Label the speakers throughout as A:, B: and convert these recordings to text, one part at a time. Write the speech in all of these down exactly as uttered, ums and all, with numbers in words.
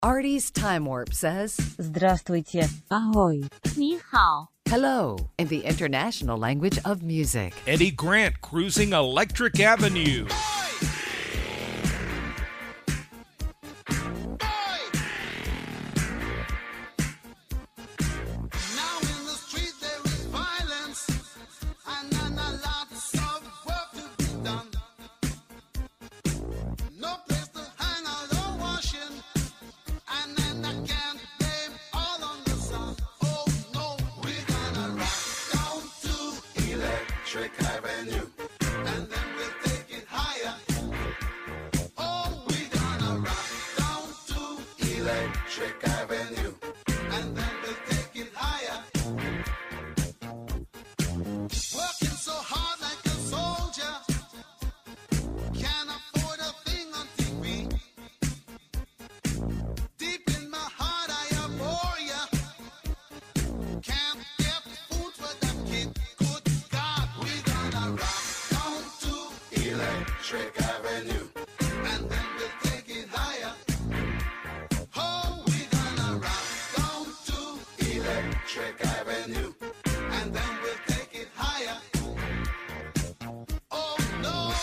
A: Artie's Time Warp says,
B: Здравствуйте. Ahoy.
C: 你好.
A: hello in the international language of music.
D: Eddie Grant cruising Electric Avenue.
E: Electric Avenue, and then we'll take it higher. Oh, we're gonna rock down to Electric Avenue, and then we'll take it higher. Working so hard like a soldier, can't afford a thing on T V. Deep in my heart I abhor ya, can't get food for them kids. Electric Avenue, and then we'll take it higher. Oh, we're gonna rock down to Electric Avenue, and then we'll take it higher. Oh no,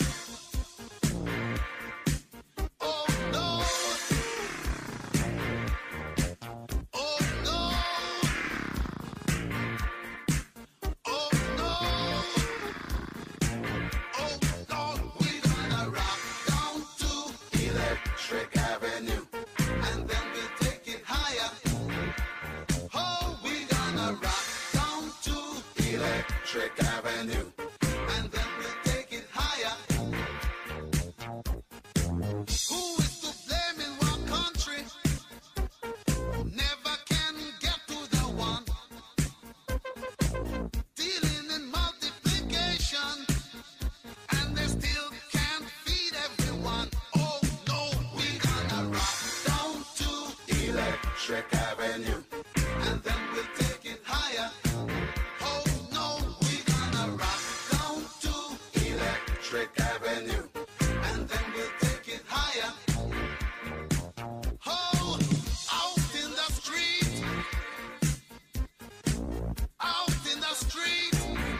E: oh no, oh no, oh no. Electric Avenue, and then we'll take it higher. Oh, we're gonna rock down to Electric Avenue, and then we'll take it higher. Who is to blame in one country? Never can get to the one. Dealing in multiplication, and they still can't feed everyone. Electric Avenue, and then we'll take it higher. Oh no, we're gonna rock down to Electric Avenue, and then we'll take it higher. Oh, out in the street, out in the street,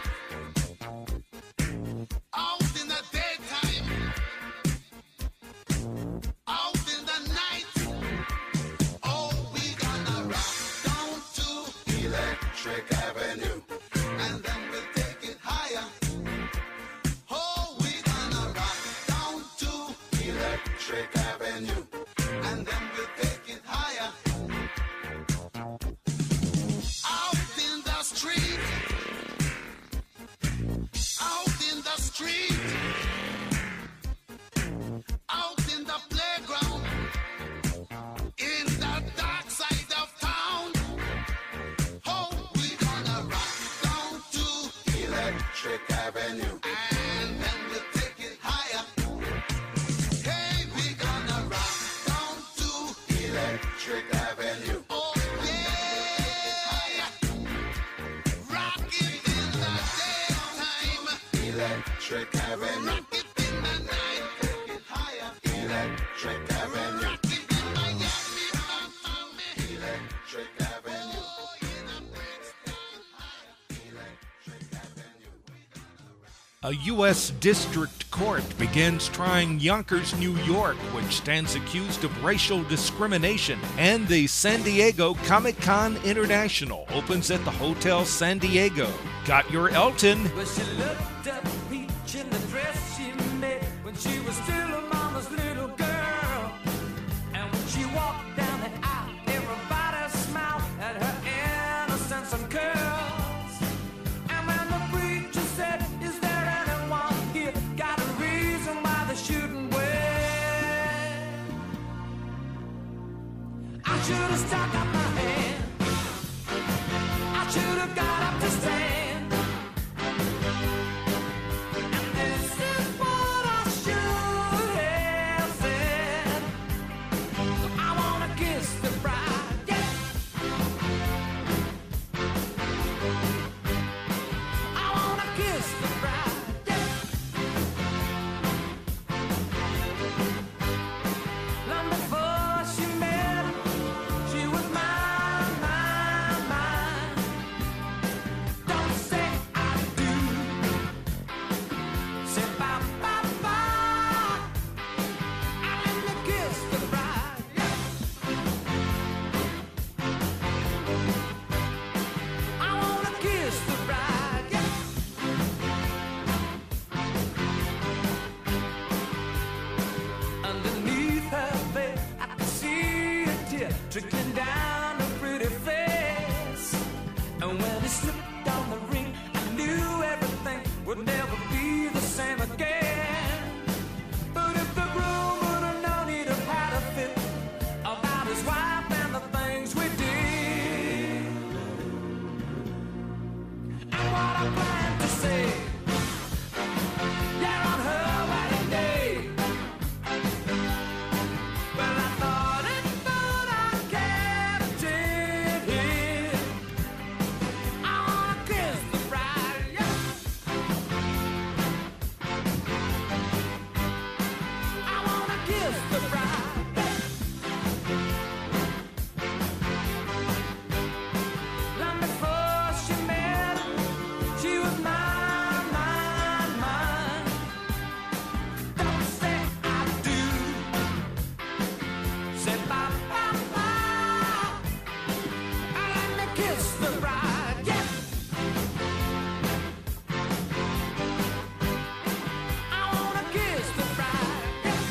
E: out in the daytime, out in the night. Electric Avenue, and then we'll take it higher. Oh, we're gonna rock down to Electric Avenue, and then we'll take it higher. Out in the street, out in the street, out in the playground, in the dark side of town. Electric Avenue, and then we'll take it higher. Hey, we're gonna rock down to Electric Avenue. Oh yeah, rock it in the daytime. Electric Avenue, rock it in the night. Take it higher. Electric Avenue, rock it in Miami, Miami. Electric Avenue.
D: A U S district court begins trying Yonkers, New York, which stands accused of racial discrimination. And the San Diego Comic-Con International opens at the Hotel San Diego. Got your Elton.
F: Well, she looked up peach in the dress she made when she was still a mama's little girl. And when she walked down the aisle, everybody smiled at her innocence and curls. And when the preacher said, "Is there anyone here got a reason why they shouldn't wait?" I should have stuck up my hand. I should have got up to stand. And this is what I should have said. I wanna kiss the bride, yeah. I wanna kiss the bride, yeah. Long before she met trickling down her pretty face. And when he slipped on the ring, I knew everything would never be the same again. But if the groom would have known, he'd have had a fit about his wife and the things we did. And what I plan to say, yeah, on her wedding day. Well, I thought it thought I kept it. I wanna kiss the bride, yeah. I wanna kiss the bride, yeah. Long before she met him, she was mine, mine, mine. Don't say I do. Say bye, bye, bye. And let me kiss the bride, yeah. I wanna kiss the bride, yeah.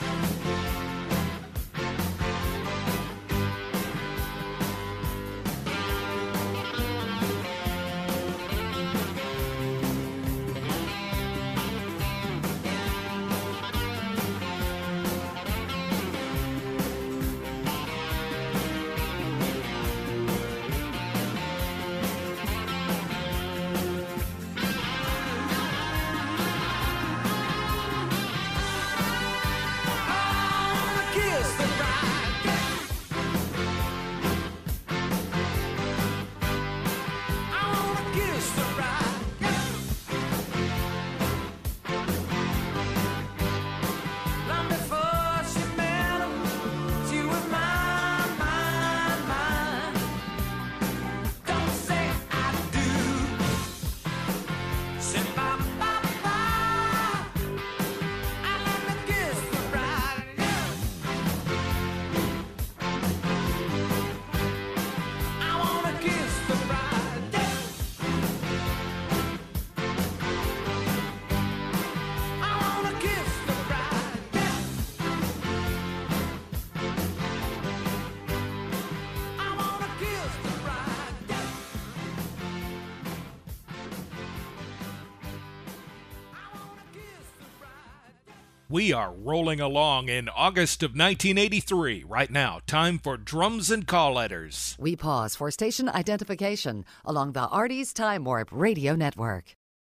F: I wanna kiss the bride, yeah. I wanna kiss the bride, yeah. Long before she met him, she was mine, mine, mine. Don't say I do. Say bye, bye, bye. And let me kiss the bride, yeah. I wanna kiss the bride, yeah. I wanna kiss the bride, yeah. I wanna kiss the bride, yeah. I wanna kiss the bride, yeah.
D: We are rolling along in August of nineteen eighty-three. Right now, time for Drums and Call Letters.
A: We pause for station identification along the Artie's Time Warp Radio Network.